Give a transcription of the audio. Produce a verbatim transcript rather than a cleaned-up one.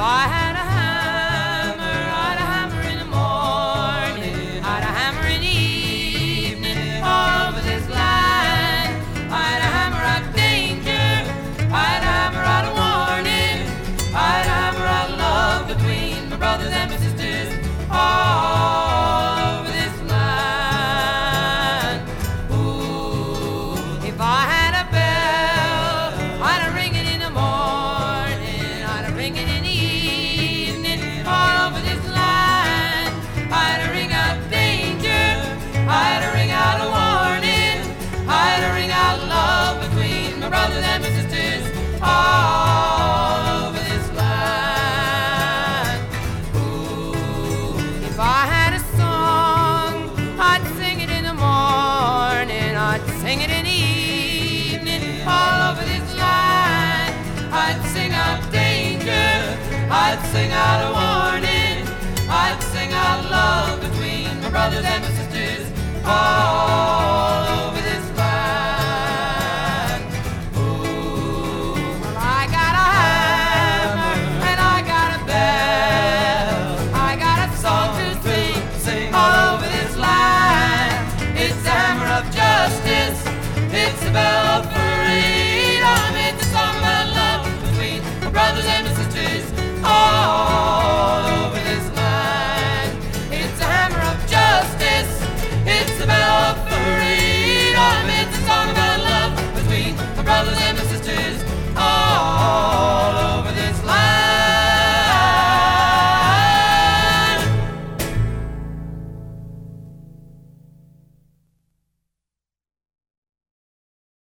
I had a hammer, I'd a hammer in the morning, I'd a hammer in the evening, all over this land. I'd a hammer out danger, I'd a hammer out a warning, I'd a hammer out love between my brothers and my sisters, all over this land. Ooh, if I had a bell, I'd a ring it in the morning, I'd a ring it in the evening, all over this land. I'd a ring out danger, I'd a ring out a warning, I'd a ring out love between my brothers and my sisters, all over this land. Ooh, if I had a song, I'd sing it in the morning, I'd sing it in the evening, all over this land. I'd sing out danger, I'd sing out a warning, I'd sing out love between my brothers and my sisters, all